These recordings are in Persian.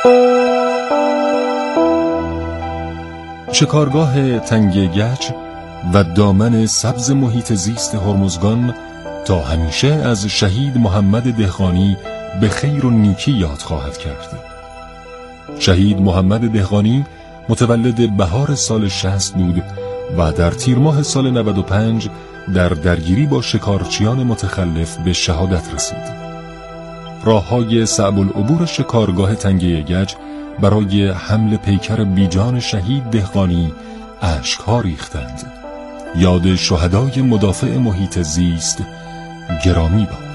شکارگاه تنگه گچ و دامن سبز محیط زیست هرمزگان تا همیشه از شهید محمد دهقانی به خیر و نیکی یاد خواهد کرد. شهید محمد دهقانی متولد بهار سال 60 بود و در تیر ماه سال 95 در درگیری با شکارچیان متخلف به شهادت رسید. راههای صعب العبور شکارگاه تنگه گچ برای حمل پیکر بیجان شهید دهقانی اشک‌ها ریختند. یاد شهدای مدافع محیط زیست گرامی باد.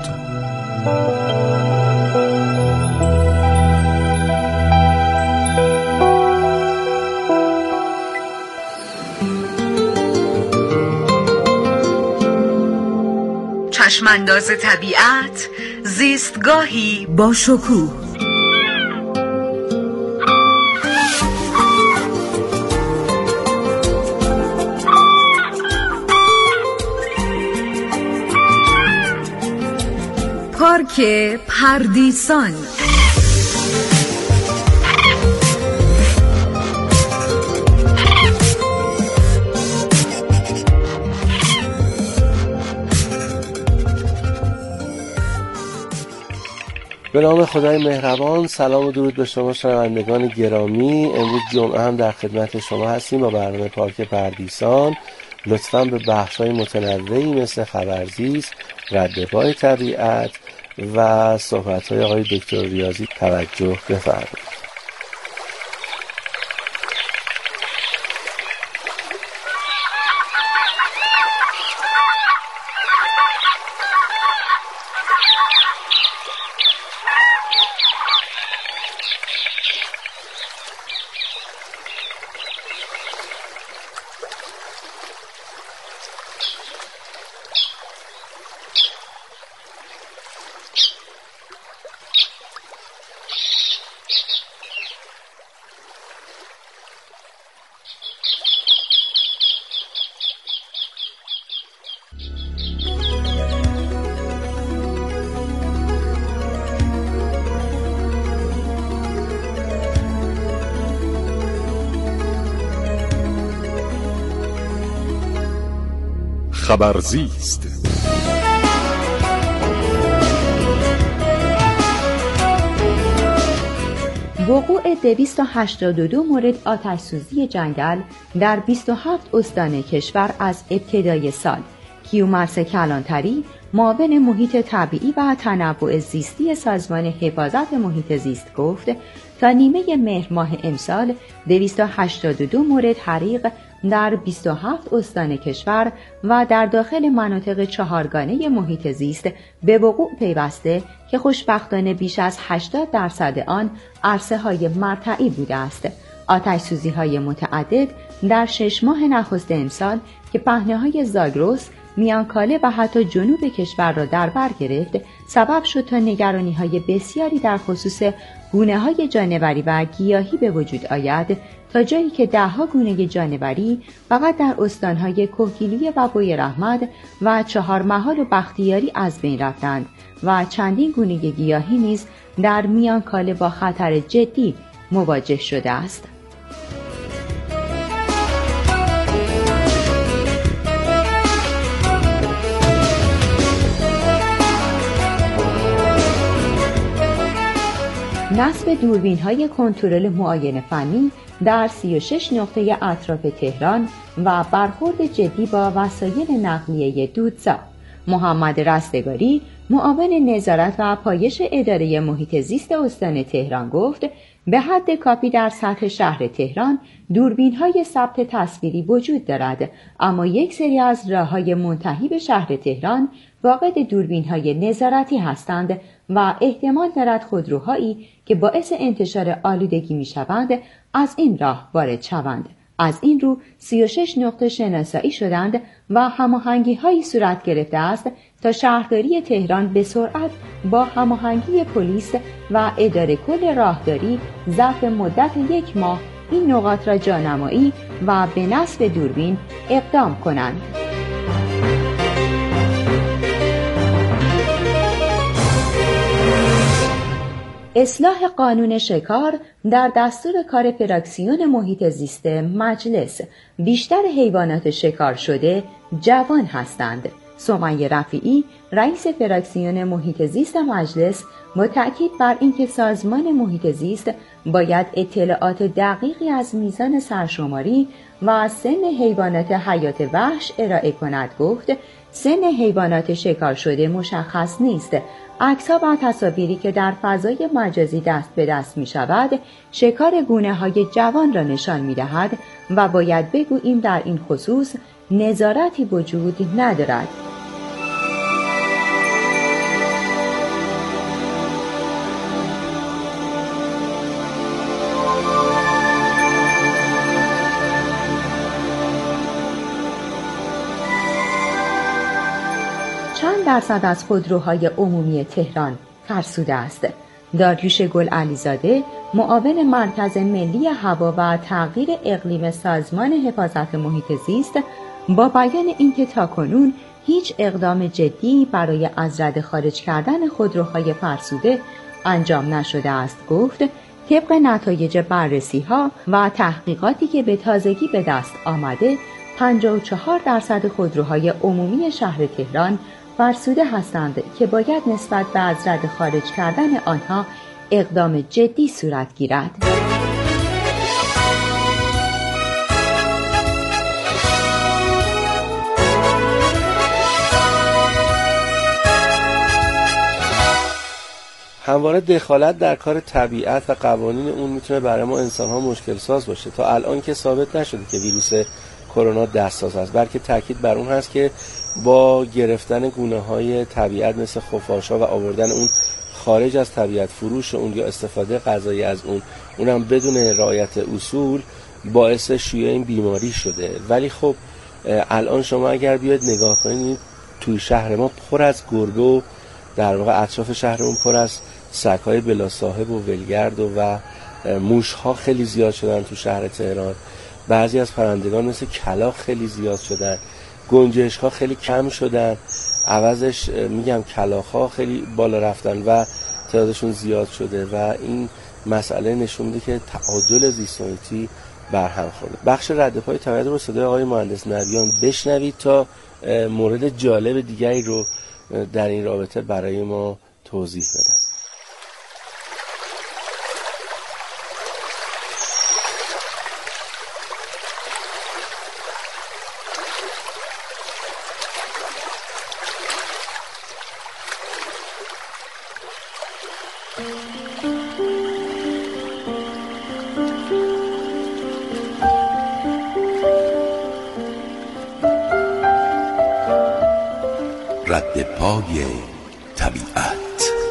چشمانداز طبیعت، زیستگاهی با شکوه. پارک پردیسان. به نام خدای مهربان. سلام و درود به شما شنوندگان گرامی. امروز جمعه هم در خدمت شما هستیم با برنامه پارک پردیسان. لطفاً به بخش‌های متنوعی مثل خبرزیست، ردپای طبیعت و صحبت‌های آقای دکتر ریاضی توجه بفرمایید. خبرزیست. وقوع 282 مورد آتش‌سوزی جنگل در 27 استان کشور از ابتدای سال. کیومرث کلانتری، معاون محیط طبیعی و تنوع زیستی سازمان حفاظت محیط زیست گفت تا نیمه مهر ماه امسال 282 مورد حریق در 27 استان کشور و در داخل مناطق چهارگانه محیط زیست به وقوع پیوسته که خوشبختانه بیش از 80% آن عرصه‌های مرتعی بوده است. آتش‌سوزی‌های متعدد در 6 ماه نخست امسال که پهنه‌های زاگرس، میانکاله و حتی جنوب کشور را در بر گرفت، سبب شد تا نگرانی‌های بسیاری در خصوص گونه‌های جانوری و گیاهی به وجود آید، تا جایی که 10 گونه جانوری فقط در استان‌های کوهگیلویه و بویراحمد و چهارمحال و بختیاری از بین رفتند و چندین گونه گیاهی نیز در میانکاله با خطر جدی مواجه شده است. نصب دوربین‌های کنترل معاینه فنی در 36 نقطه اطراف تهران و برخورد جدی با وسایل نقلیه دودسا. محمد رستگاری، معاون نظارت و پایش اداره محیط زیست استان تهران گفت به حد کافی در سطح شهر تهران دوربین‌های ثبت تصویری وجود دارد، اما یک سری از راه‌های منتهی به شهر تهران فاقد دوربین‌های نظارتی هستند و احتمال دارد خودروهایی که باعث انتشار آلودگی می‌شوند از این راه وارد شوند. از این رو 36 نقطه شناسایی شدند و هماهنگی‌هایی صورت گرفته است تا شهرداری تهران به سرعت با هماهنگی پلیس و اداره کل راهداری ظرف مدت 1 ماه این نقاط را جانمایی و به نصب دوربین اقدام کنند. اصلاح قانون شکار در دستور کار فراکسیون محیط زیست مجلس. بیشتر حیوانات شکار شده جوان هستند. سمیه رفیعی، رئیس فراکسیون محیط زیست مجلس، با تأکید بر اینکه سازمان محیط زیست باید اطلاعات دقیقی از میزان سرشماری و از سن حیوانات حیات وحش ارائه کند، گفت سن حیوانات شکار شده مشخص نیست. عکس‌ها و تصاویری که در فضای مجازی دست به دست می شود شکار گونه‌های جوان را نشان می دهد و باید بگوییم در این خصوص نظارتی وجود ندارد. چند درصد از خودروهای عمومی تهران فرسوده است؟ داریوش گل علیزاده، معاون مرکز ملی هوا و تغییر اقلیم سازمان حفاظت محیط زیست، با بیان اینکه تاکنون هیچ اقدام جدی برای از رده خارج کردن خودروهای فرسوده انجام نشده است، گفت طبق نتایج بررسی‌ها و تحقیقاتی که به تازگی به دست آمده 54% خودروهای عمومی شهر تهران فرسوده هستند که باید نسبت به از رده خارج کردن آنها اقدام جدی صورت گیرد. همواره دخالت در کار طبیعت و قوانین اون میتونه برای ما انسان‌ها مشکل ساز باشه. تا الان که ثابت نشده که ویروس کرونا دستساز است، بلکه تاکید بر اون هست که با گرفتن گونه‌های طبیعت مثل خفاش‌ها و آوردن اون خارج از طبیعت، فروش اون یا استفاده غذایی از اونم بدون رعایت اصول، باعث شیوع این بیماری شده. ولی خب الان شما اگر بیاید نگاه کنید توی شهر ما پر از گربه و در واقع اطراف شهرمون پر از سگ‌های بلا صاحب و ولگرد و موش‌ها خیلی زیاد شدن تو شهر تهران. بعضی از پرندگان مثل کلاغ خیلی زیاد شدن، گنجشک‌ها خیلی کم شدن، عوضش میگم کلاغ‌ها خیلی بالا رفتن و تعدادشون زیاد شده و این مسئله نشون میده که تعادل زیست محیطی برهم خورده. بخش رد پای طبیعت رو صدای آقای مهندس نبیان بشنوید تا مورد جالب دیگری رو در این رابطه برای ما توضیح بدن. رد پای طبیعت.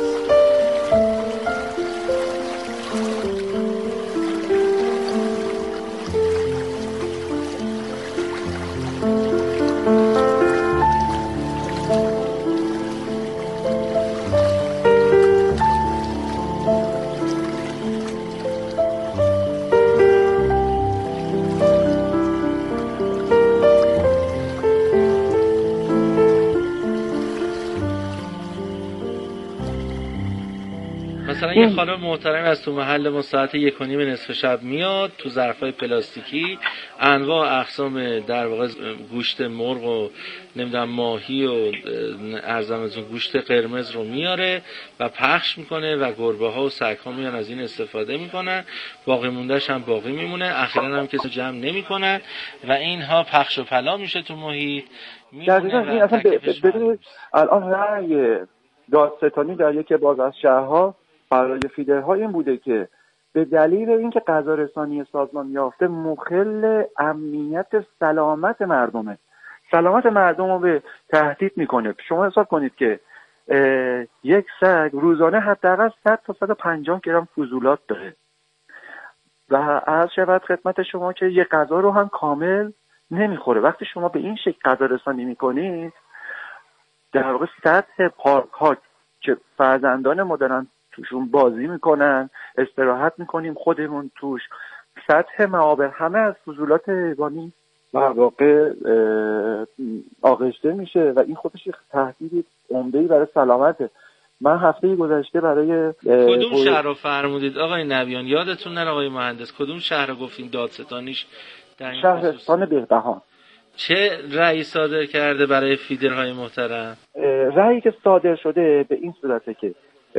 مثلا یه خانم محترم از تو محل ما ساعت 1:30 نصف شب میاد تو ظرفای پلاستیکی انواع اقسام در واقع گوشت مرغ و نمیدونم ماهی و ارزمتون گوشت قرمز رو میاره و پخش میکنه و گربه ها و سگ ها میان از این استفاده میکنن، باقی موندهش هم باقی میمونه، اخیراً هم کسی جمع نمیکنن و اینها پخش و پلا میشه تو محیط. دقیقاً این اصلا ببینید الان رأی دادستانی در یکی باز از شهرها برای فیدرهای این بوده که به دلیل اینکه غذا رسانی سازمان یافته مخل امنیت سلامت مردمه، سلامت مردم رو به تهدید میکنه. شما حساب کنید که یک سگ روزانه حداقل 100 تا 150 گرم فضولات داره و عرض شود خدمت شما که یک غذا رو هم کامل نمیخوره. وقتی شما به این شکل غذا رسانی میکنید در واقع سطح پارک ها که فرزندان ما دارن توشون بازی میکنن، استراحت میکنیم خودمون توش، سطح معابر همه از فضولات حیوانی در واقع آغشته میشه و این خودش تهدید عمده‌ای برای سلامته. من هفته گذشته برای کدوم شهر رو فرمودید آقای نبیان؟ یادتون نره آقای مهندس کدوم شهر رو گفتین دادستانیش در این شهرستان بهبهان. چه رأی صادر کرده برای فیدرهای محترم؟ رأیی که صادر شده به این صورته که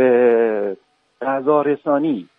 غذارسانی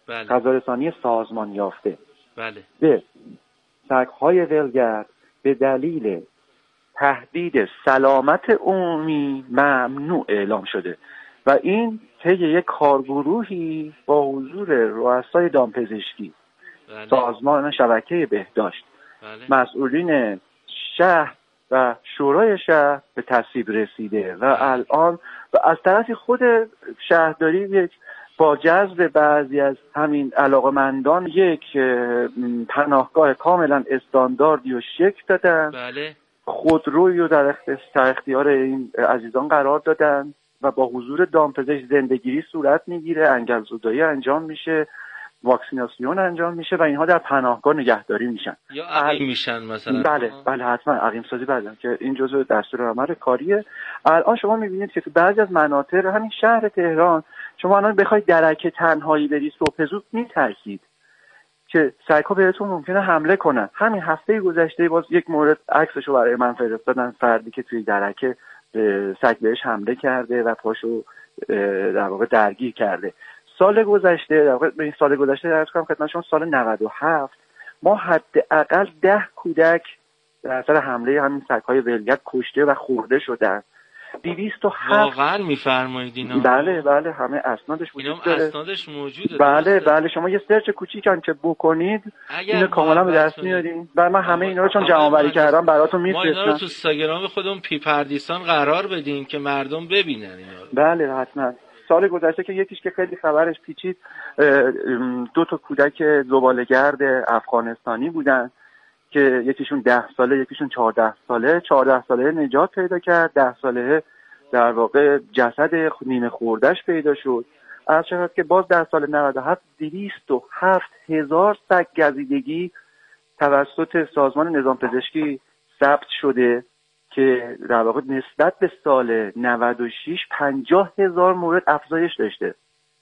سازمان یافته به سگ‌های ولگرد به دلیل تهدید سلامت عمومی ممنوع اعلام شده و این طی یک کارگروهی با حضور رؤسای دامپزشکی، سازمان شبکه بهداشت، مسئولین شهر و شورای شهر به تصویب رسیده و الان و از طرف خود شهرداری یک با جذب بعضی از همین علاقمندان یک پناهگاه کاملا استانداردی و شکل دادن. خودرویی رو در اختیار این عزیزان قرار دادن و با حضور دامپزشک زندگیری صورت میگیره، انگلزدایی انجام میشه، واکسیناسیون انجام میشه و اینها در پناهگاه نگهداری میشن یا عقیم میشن مثلا. بله حتما عقیم سازی بعدن که این جزء دستور عمل کاریه. الان شما میبینید که بعضی از مناطق همین شهر تهران شما الان بخواید درک تنهایی بری صبح زود میترسید که سگ‌ها بهتون ممکنه حمله کنن. همین هفته گذشته باز یک مورد عکسشو برای من فرستادن، فردی که توی درک سگ بهش حمله کرده و پاشو در واقع درگیر کرده. سال گذشته در واقع این سال گذشته عرض کنم خدمت شما سال 97 ما حداقل 10 کودک در اثر حمله همین سگ‌های ولگرد کشته و خورده شدن. 207 واقعا میفرمایید اینا؟ بله همه اسنادش وجود داره. اسنادش موجوده. بله شما یه سرچ کوچیک هم که بکنید اینو کاملا به دست میارین. من همه اینا رو چون جمع‌آوری کردم براتون میفرستم. ما اینا رو تو اینستاگرام خودمون پردیسان قرار بدیم که مردم ببینن اینا رو. بله حتما. سال گذشته که یکیش که خیلی خبرش پیچید 2 تا کودک زباله‌گرد افغانستانی بودن که یکیشون 10 ساله یکیشون 14 ساله. 14 ساله نجات پیدا کرد، 10 ساله در واقع جسد نیمه خورده‌اش پیدا شد. از شد که باز در سال 97 207,000 سگ گزیدگی توسط سازمان نظام پزشکی ثبت شده که در واقع نسبت به سال 96 50,000 مورد افزایش داشته.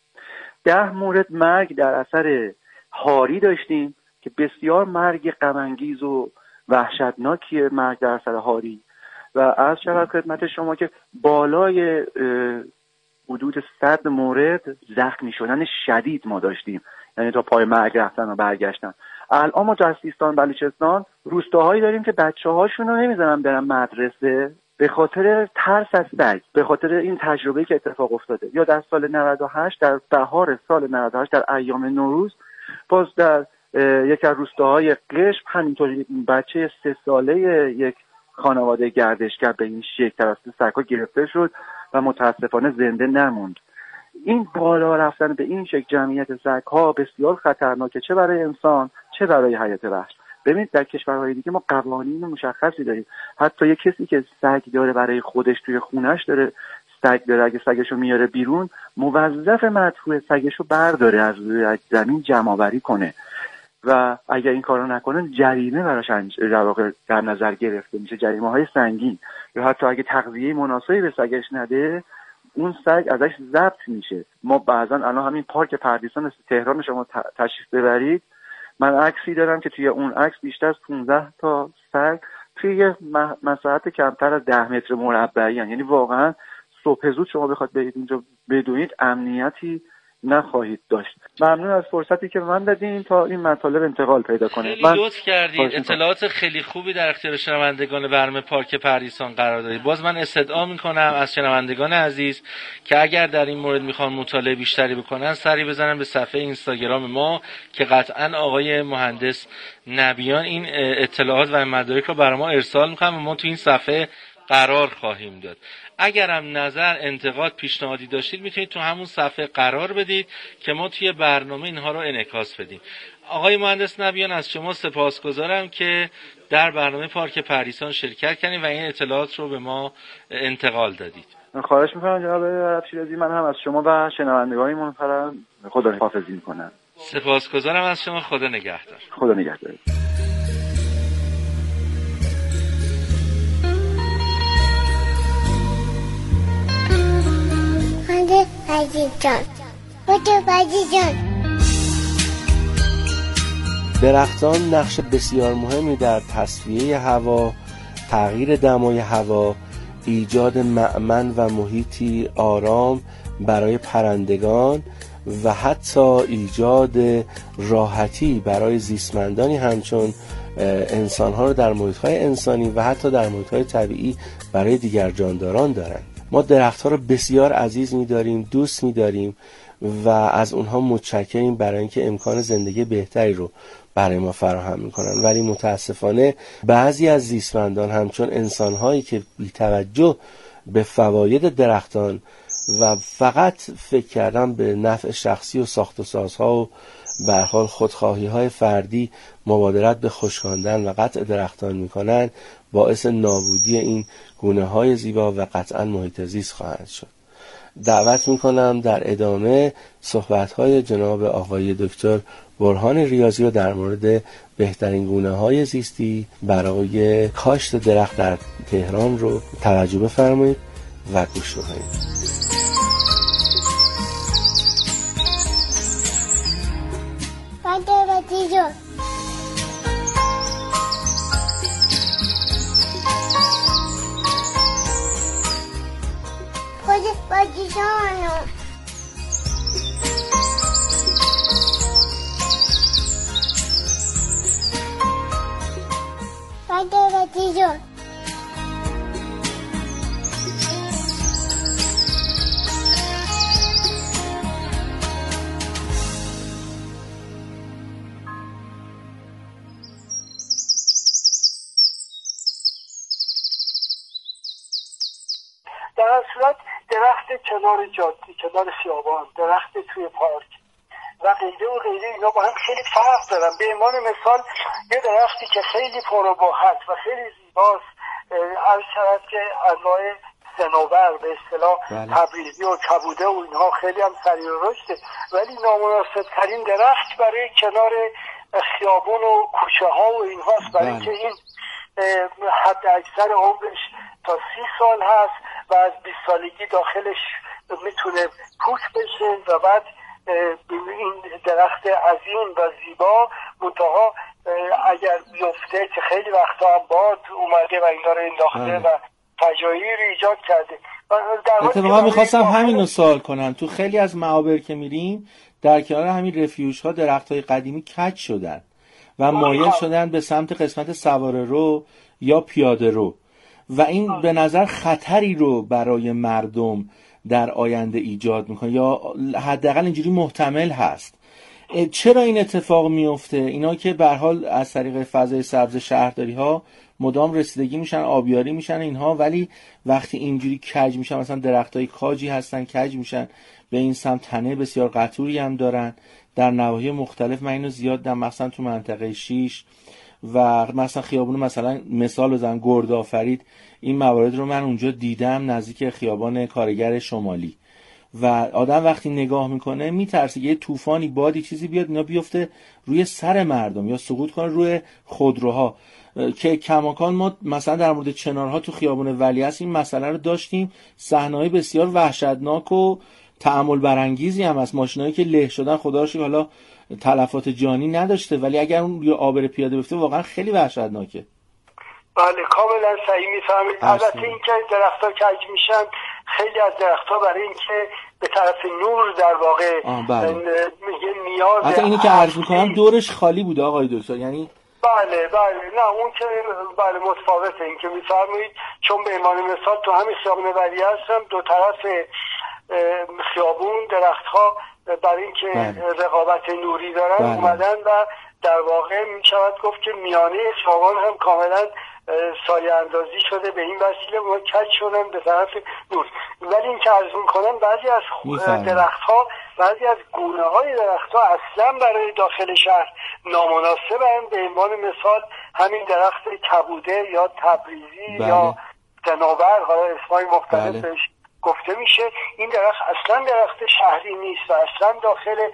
10 مورد مرگ در اثر هاری داشتیم که بسیار مرگ غم‌انگیز و وحشتناکیه مرگ در اثر هاری و از شرط خدمت شما که بالای حدود 100 مورد زخمی شدن شدید ما داشتیم، یعنی تا پای مرگ رفتن و برگشتن. الان ما در سیستان بلوچستان روستاهایی داریم که بچه‌هاشون رو نمیذارن برن مدرسه به خاطر ترس از سگ، به خاطر این تجربه‌ای که اتفاق افتاده. یا در سال 98 در بهار سال 98 در ایام نوروز باز در یکی از روستاهای قشم همینطوری بچه 3 ساله یک خانواده گردشگر به این شکل توسط سگ‌ها گرفته شد و متاسفانه زنده نموند. این بالا رفتن به این شکل جمعیت سگ‌ها بسیار خطرناکه، چه برای انسان چه برای حیات وحش. ببینید در کشورهای دیگه ما قوانین مشخصی داریم. حتی یک کسی که سگ داره برای خودش توی خونش داره سگ داره، اگه سگشو میاره بیرون موظف مدفوع سگشو برداره از روی زمین جمع‌آوری کنه و اگر این کارو نکنه جریمه براش در واقع در نظر گرفته میشه، جریمه‌های سنگین. یا حتی اگه تغذیه مناسبی به سگش نده اون سگ ازش ضبط میشه. ما بعضا الان همین پارک پردیسان تهران شما تشریف ببرید، من عکسی دارم که توی اون عکس بیشتر از 15 تا سگ توی یه مساحت کمتر از 10 متر مربعی، یعنی واقعا صبح زود شما بخواد برید اینجا بدونید امنیتی نخواهید داشت. ممنون از فرصتی که من دادین تا این مطالب انتقال پیدا کنه. خیلی لطف کردید، اطلاعات خیلی خوبی در اختیار شنوندگان برنامه پارک پردیسان قرار دادید. باز من استدعا میکنم از شنوندگان عزیز که اگر در این مورد میخوان مطالعه بیشتری بکنن سری بزنن به صفحه اینستاگرام ما که قطعا آقای مهندس نبیان این اطلاعات و مدارک رو برای ما ارسال میکنن و ما تو این صفحه قرار خواهیم داد. اگر هم نظر، انتقاد، پیشنهادی داشتید میتونید تو همون صفحه قرار بدید که ما توی برنامه اینها رو انعکاس بدیم. آقای مهندس نبیان از شما سپاسگزارم که در برنامه پارک پردیسان شرکت کردید و این اطلاعات رو به ما انتقال دادید. خواهش میکنم جناب عرب شیرازی. من هم از شما و شنوندگان محترم خدا حافظی میکنم. سپاسگزارم از شما. خدا نگهدار. خدا نگهدار. درختان نقش بسیار مهمی در تصفیه هوا، تغییر دمای هوا، ایجاد مأمن و محیطی آرام برای پرندگان و حتی ایجاد راحتی برای زیستمندانی همچون انسان‌ها رو در محیط‌های انسانی و حتی در محیط‌های طبیعی برای دیگر جانداران دارند. ما درخت‌ها رو بسیار عزیز می‌داریم، دوست می‌داریم و از اونها متشکریم برای اینکه امکان زندگی بهتری رو برای ما فراهم می‌کنن، ولی متاسفانه بعضی از زیستمندان همچون انسان‌هایی که بی‌توجه به فواید درختان و فقط فکر کردن به نفع شخصی و ساخت و سازها و به هر حال خودخواهی‌های فردی مبادرت به خشکاندن و قطع درختان می‌کنند، باعث نابودی این گونه‌های زیبا و قطعاً محیط زیست خواهد شد. دعوت می‌کنم در ادامه صحبت‌های جناب آقای دکتر برهان ریاضی رو در مورد بهترین گونه‌های زیستی برای کاشت درخت در تهران رو توجه بفرمایید و گوش بدید. در صورت درخت کنار جاده، کنار خیابان، درخت توی پارک و غیره و غیره اینا با هم خیلی فرق دارن. به عنوان مثال یه درختی که خیلی پرباحت و خیلی زیباست، عرض شود که انواع صنوبر به اصطلاح تبریزی و کبوده و اینها خیلی هم سریع رشده، ولی نامناسب ترین درخت برای کنار خیابان و کوچه ها و اینهاست، برای اینکه این حد اکثر عمرش تا 30 سال هست و از 20 سالگی داخلش میتونه پوک بشه و بعد این درخت عظیم و زیبا منتها اگر بیفته که خیلی وقتا هم باد اومده و اینا رو انداخته و فجایعی رو ایجاد کرده. اتفاقا میخواستم همین رو سوال کنم. تو خیلی از معابر که میریم در کنار همین رفیوژ ها درخت های قدیمی کج شدن و مایل شدن به سمت قسمت سواره رو یا پیاده رو و این به نظر خطری رو برای مردم در آینده ایجاد میکنه یا حداقل اینجوری محتمل هست. چرا این اتفاق میفته؟ اینا که به هر حال از طریق فضای سبز شهرداری ها مدام رسیدگی میشن، آبیاری میشن اینها، ولی وقتی اینجوری کج میشن، مثلا درختای کاجی هستن کج میشن به این سمت، تنه بسیار قطوری هم دارن در نواحی مختلف. من اینو زیاد دیدم مثلا تو منطقه 6 و مثلا خیابون مثلا مثال بزنم گردآفرید، این موارد رو من اونجا دیدم نزدیک خیابان کارگر شمالی و آدم وقتی نگاه میکنه میترسه یه طوفانی بادی چیزی بیاد اینا بیفته روی سر مردم یا سقوط کنه روی خودروها که کماکان ما مثلا در مورد چنارها تو خیابان ولیعصر این مسئله رو داشتیم. صحنه‌های بسیار وحشتناک و تأمل برانگیزی هم از ماشینایی که له شدن، خدا رو شکر حالا تلفات جانی نداشته، ولی اگر اون روی آبر پیاده بیفته واقعا خیلی وحشتناکه. بله کاملا صحیح میفهمید. البته اینکه درخت‌ها کج میشن، خیلی از درخت‌ها برای اینکه به طرف نور در واقع میگه نیاز، حتی اینی که عرض می‌کنم دورش خالی بوده آقای دکتر، یعنی بله نه اون که بله متفاوته این که میفرمایید، چون به عنوان مثال تو همین خیابان ولیعصر هم دو طرف خیابون درخت‌ها برای اینکه رقابت نوری دارن اومدن و در واقع میشود گفت که میانه خیابان هم کاملا سایه اندازی شده، به این وسیله ما کج شدن به طرف نور. ولی این که عرض میکنم بعضی از درخت‌ها، بعضی از گونه‌های درخت‌ها اصلا برای داخل شهر نامناسبن. به عنوان مثال همین درخت کبوده یا تبریزی یا صنوبر، حالا اسمای مختلفش گفته میشه، این درخت اصلا درخت شهری نیست و اصلا داخل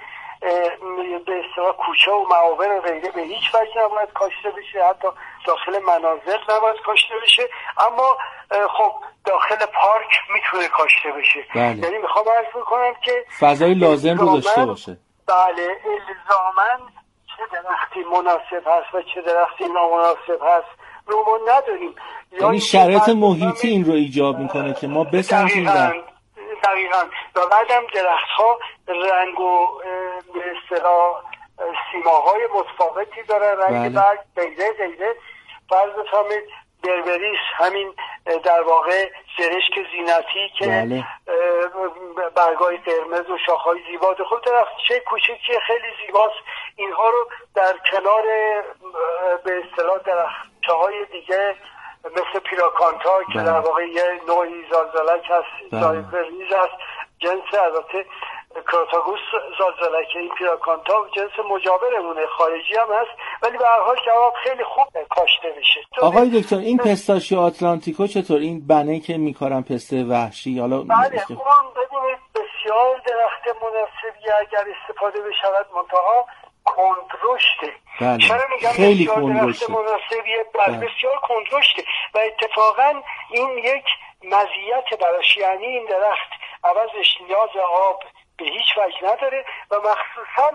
به اصطلاح کوچه و معابر و غیره به هیچ وجه نباید کاشته بشه، حتی داخل منازل نباید کاشته بشه، اما خب داخل پارک میتونه کاشته بشه. یعنی میخوام عرض بکنم که فضای لازم رو داشته باشه. بله، الزاماً چه درختی مناسب هست و چه درختی نامناسب هست رو ما نداریم. یعنی شرایط محیطی این رو ایجاب میکنه که ما بسنجیم. دقیقاً. و بعدم درخت‌ها رنگ و به اصطلاح سیماهای متفاوتی داره، رنگ برگ غیره. فرض بفرمایید بربریس، همین در واقع سرشک زینتی که برگای قرمز و شاخهای زیبا، خود درختچه کوچیکی خیلی زیباست. اینها رو در کنار به اصطلاح درخت‌های دیگه مثل پیراکانتا که در واقع یه نوعی زالزالک هست، زایفرلیز هست، جنس البته کروتاگوس زالزالک، این پیراکانتا جنس مجاورمونه، خارجی هم هست، ولی به هر حال جواب خیلی خوب کاشته میشه. آقای دکتر این پستاشیو آتلانتیکو چطور؟ این بنه که میکارن پسته وحشی، حالا بله اون ببینید بسیار درخت مناسبی اگر استفاده بشود، منتها کندرشته. چرا میگم خیلی بسیار درخت مناسبیه؟ بسیار کندرشته و اتفاقا این یک مزیت براش، یعنی این درخت عوضش نیاز آب به هیچ وجه نداره و مخصوصا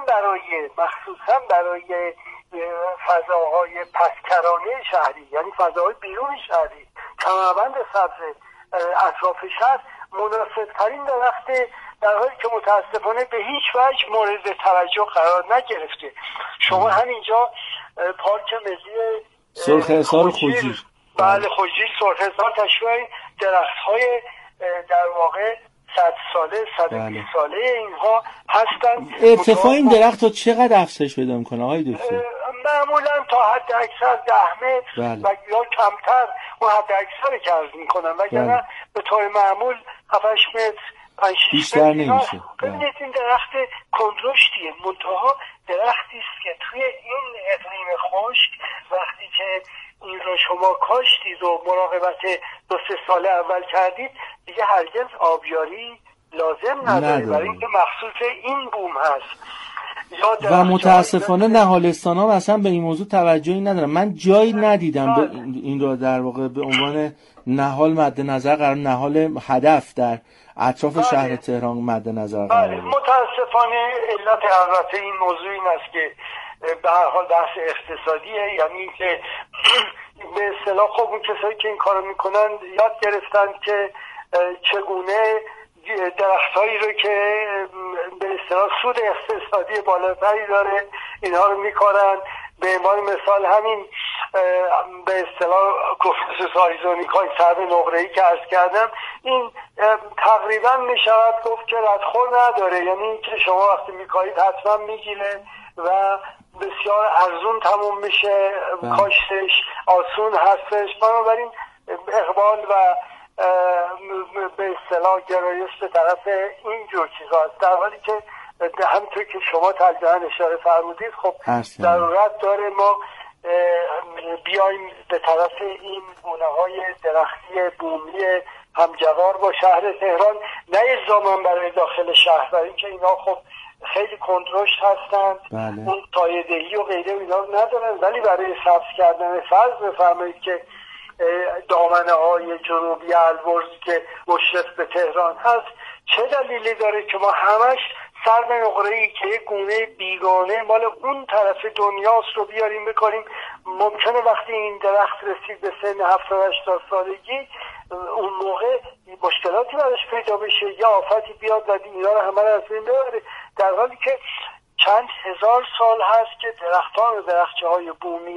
برای فضاهای پسکرانه شهری، یعنی فضاهای بیرون شهری، کمربند سبز اطراف شهر، مناسب ترین درخت، در حالی که متاسفانه به هیچ وجه مورد توجه قرار نگرفته. شما همینجا پارک ملی سرخ-حصار و خوجیر، بله خوجیر، سرخ-حصار تشبیه درخت‌های در واقع 100 ساله 120 ساله اینها هستن. ارتفاع این درخت رو چقدر افزایش پیدا میکنه آقای دکتر؟ معمولا تا حد اکثر 10 متر و یا کمتر، اون حد اکثر که عرض میکنم، وگرنه به طور معمول 7-8 متر 5-6 متر نمیشه. ببینید این درخت کندرشتیه، منتها درختی است که توی این اقلیم خشک وقتی که این رو شما کاشتید و مراقبت 2-3 سال اول کردید، دیگه هرگز آبیاری لازم نداره، برای اینکه مخصوص این بوم هست. و متاسفانه نهالستان ها اصلا به این موضوع توجهی ندارن. من جایی ندیدم به این رو در واقع به عنوان نهال مد نظر قرار، نهال هدف در اطراف شهر تهران مد نظر قرار. متاسفانه علت البته این موضوع این است که به هر حال بحث اقتصادیه، یعنی که به اصطلاح خب اون کسایی که این کارو میکنن یاد گرفتن که چگونه درختایی رو که به اصطلاح سود اقتصادی بالاتری داره اینها رو میکارن. به عنوان مثال همین به اصطلاح کوفیسوس آریزونیکای سرو نقره‌ای که عرض کردم، این تقریبا میشود گفت که ردخور نداره، یعنی اینکه شما وقتی میکارید حتما میگیره و بسیار ارزون تموم میشه، کاشتش آسون هستش. بنابراین اقبال و به اصطلاح گرایش به طرف اینجور چیزا هست، در حالی که همونطور که شما تلجیحاً اشاره فرمودید خب ضرورت داره ما بیایم به طرف این گونه‌های درختی بومی همجوار با شهر تهران، نه الزاماً برای داخل شهر، برای اینکه اینا خب خیلی کندرشت هستند، اون سایه‌دهی و غیره اینا رو ندارن، ولی برای سبز کردن فرض بفرمایید که دامنه های جنوبی البرز که مشرف به تهران هست، چه دلیلی داره که ما همش سرو نقره‌ای که یک گونه بیگانه مال اون طرف دنیاست رو بیاریم بکنیم؟ ممکنه وقتی این درخت رسید به سن 70-80 سالگی اون موقع مشکلاتی براش پیدا بشه یا آفتی بیاد و اینا رو همه رو از بین ببره، در حالی که چند هزار سال هست که درختان و درختچه‌های بومی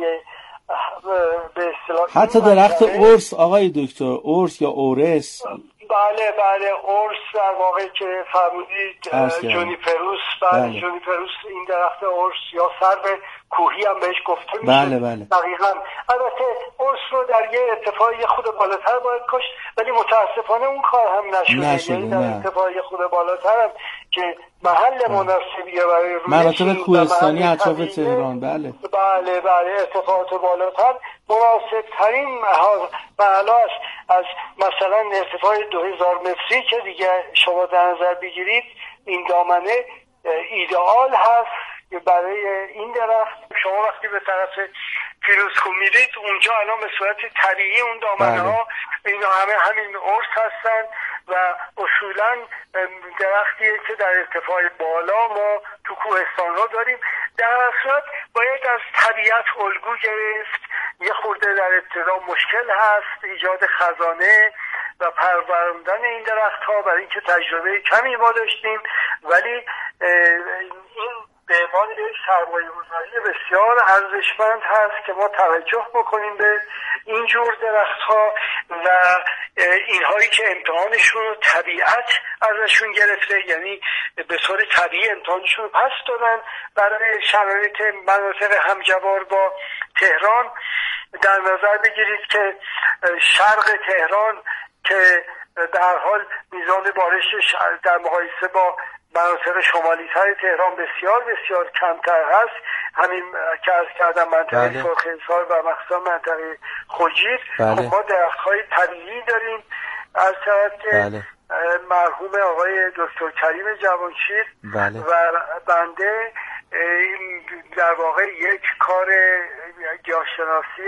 به اصطلاح حتی درخت ارس آقای دکتر، ارس یا اورس، بله ارس در واقع که فرمودید جونیپروس، جونیپروس این درخت ارس یا سرو کوهی هم بهش گفته میشه. دقیقاً. البته ارس رو در یه ارتفاع خود بالاتر باید کاشت، ولی متاسفانه اون کار هم نشده. یعنی در ارتفاع خود بالاتر هم که محل مناسبیه برای مناطق کوهستانی اطراف تهران، بله ارتفاعات بالاتر مناسب ترین محل است. از مثلا ارتفاع 2000 متری که دیگه شما در نظر بگیرید این دامنه ایدئال هست برای این درخت. شما وقتی به طرف فیروزکوه میرید اونجا الان به صورت طبیعی اون دامنه ها اینا همین ارس هستن و اصولا درختیه که در ارتفاع بالا ما تو کوهستان ها داریم. در صورت باید از طبیعت الگو گرفت. یه خورده در ابتدا مشکل هست ایجاد خزانه و پروراندن این درخت ها برای اینکه تجربه کمی ما داشتیم، ولی این به عنوان یک سرمایه‌گذاری بسیار ارزشمند هست که ما توجه بکنیم به این جور درخت ها و اینهایی که امتحانشون رو طبیعت ازشون گرفته، یعنی به طور طبیعی امتحانشون رو پس دادن برای شرایط مناطق همجوار با تهران. در نظر بگیرید که شرق تهران که به هر حال میزان بارشش در مقایسه با مناطق شمالی تر تهران بسیار بسیار کمتر هست، همین که عرض کردم منطقه سرخ و مخصوصا منطقه خجیر. خب ما درخت‌های طبیعی داریم از طرف مرحوم آقای دکتر کریم جوانشیر و بنده در واقع یک کار گیاهشناسی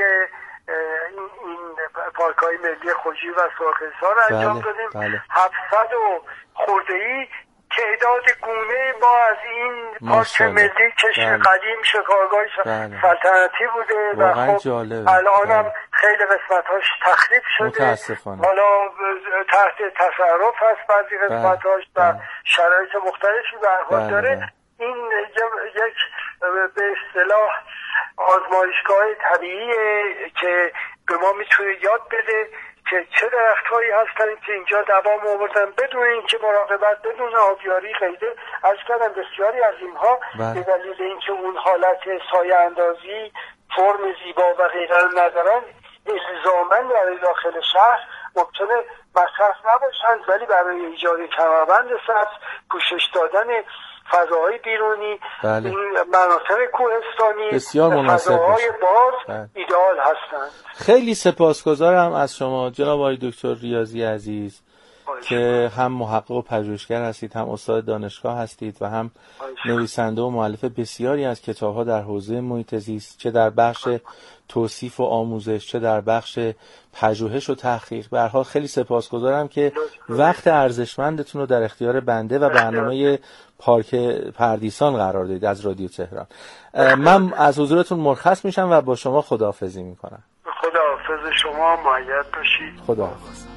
این پارک‌های ملی خجیر و سرخ انجام دادیم. 700 و خورده‌ای تعداد گونه ما از این پارک ملی که قدیم شکارگاه سلطنتی بوده و خب الانم خیلی قسمت‌هاش تخریب شده، حالا تحت تصرف هست بعضی قسمت‌هاش و شرایط مختلفی برخورد داره. این یک به اصطلاح آزمایشگاه طبیعیه که به ما میتونه یاد بده که چه درخت‌هایی هستن که اینجا دوام آوردن بدون اینکه مراقبت، بدون آبیاری غیره. از کردم بسیاری از اینها به دلیل اینکه اون حالت سایه اندازی، فرم زیبا و غیره رو ندارن، الزاماً برای داخل شهر ممکنه مصرف نباشند، ولی برای ایجاد کمربند سبز، پوشش دادن فضاهای بیرونی، این مناطق کوهستانی، فضاهای باز ایدئال هستند. خیلی سپاسگزارم از شما جناب آقای دکتر ریاضی عزیز که هم محقق و پژوهشگر هستید، هم استاد دانشگاه هستید و هم نویسنده و مؤلف بسیاری از کتاب‌ها در حوزه محیط زیست، چه در بخش توصیف و آموزش، چه در بخش پژوهش و تحقیق. به هر حال خیلی سپاسگزارم که وقت ارزشمندتون رو در اختیار بنده و برنامه پارک پردیسان قرار دادید از رادیو تهران. من از حضورتون مرخص میشم و با شما خداحافظی میکنم. خداحافظ شما، مؤید باشید. خداحافظ.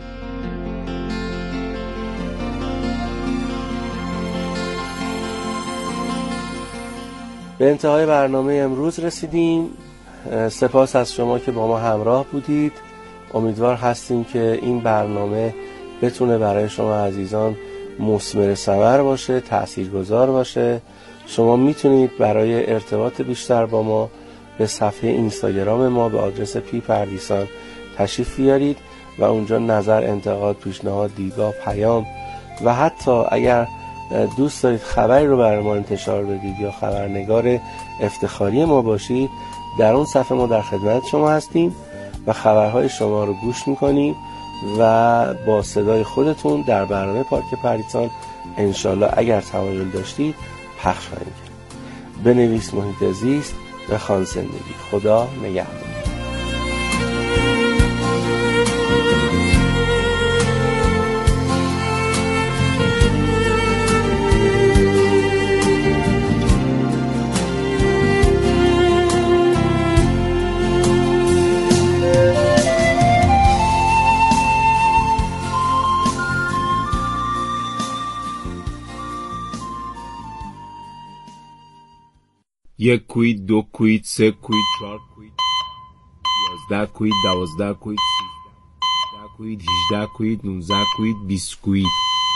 به انتهای برنامه امروز رسیدیم. سپاس از شما که با ما همراه بودید. امیدوار هستیم که این برنامه بتونه برای شما عزیزان مثمر ثمر باشه، تاثیرگذار باشه. شما میتونید برای ارتباط بیشتر با ما به صفحه اینستاگرام ما به آدرس پی پردیسان تشریف بیارید و اونجا نظر، انتقاد، پیشنهاد، دیدگاه، پیام و حتی اگر دوست دارید خبری رو برای ما انتشار بدید یا خبرنگار افتخاری ما باشید، در اون صفحه ما در خدمت شما هستیم و خبرهای شما رو گوش میکنیم و با صدای خودتون در برنامه پارک پردیسان انشالله اگر تمایل داشتید پخش خواهیم کرد. بنویس محیط زیست، بخوان زندگی. خدا نگهدار. یک کوید، دو کوید، سه کوید، چهار کوید، 11 کوید، 12 کوید، 13 کوید، 18 کوید، 19 کوید، 20 کوید.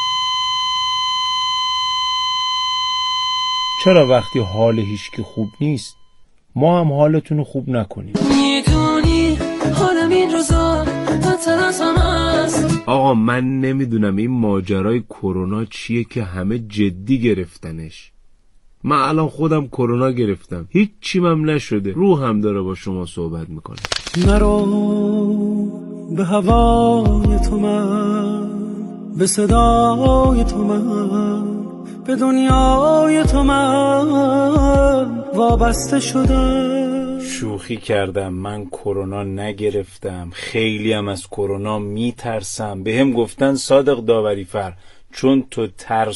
چرا وقتی حال هیچکی خوب نیست ما هم حالتونو خوب نکنیم؟ میدونی حالم این روزا آقا من نمیدونم این ماجرای کرونا چیه که همه جدی گرفتنش. من الان خودم کرونا گرفتم، هیچ چیمم نشده، روحم داره با شما صحبت میکنه. نرو به هوای تو من، به صدای تو من، به دنیای تو من وابسته شدم. شوخی کردم، من کرونا نگرفتم، خیلی هم از کرونا میترسم. بهم گفتن صادق داوریفر چون تو ترس